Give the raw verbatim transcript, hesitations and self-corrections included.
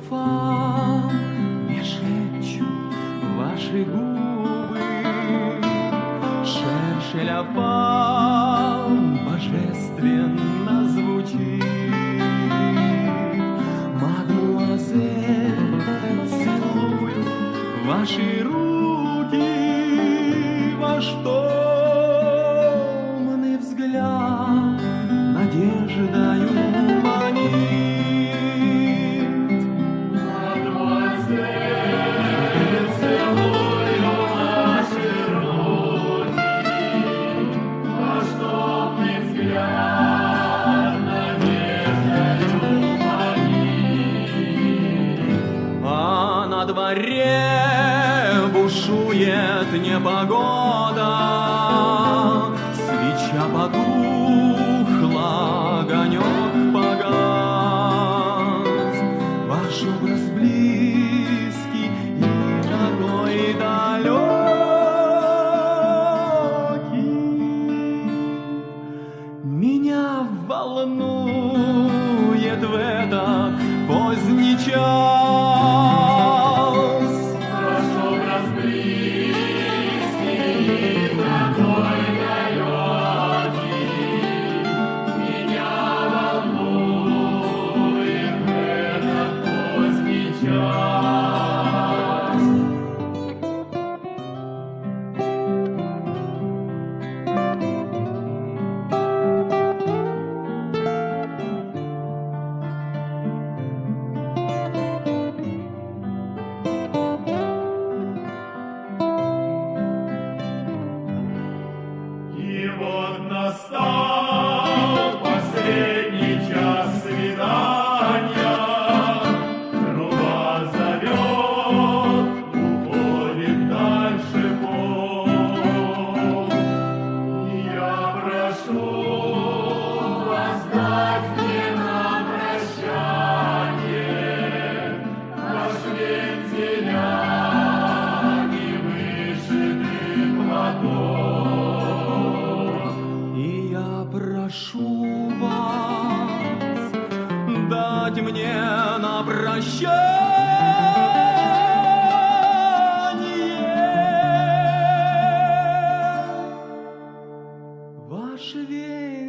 вам не шепчут ваши губы, шершеля вам божественно звучит. Мадмуазель, целую ваши руки, ваш томный взгляд надеждою манит. Мадемуазель, целую ваши руки, ваш томный взгляд надеждою манит. А на дворе бушует непогода, свеча потухла, огонек погас. Ваш образ близкий и такой далекий меня волнует в этот поздний час. Ваш образ близкий, такой далекий, меня волнует в этот поздний час. И вот настал последний час свидания, труба зовет, уходит дальше пол. И я прошу вас дать мне на прощание ваш вензеля невышитый платок. И я прошу вас дать мне на прощание ваш вензель.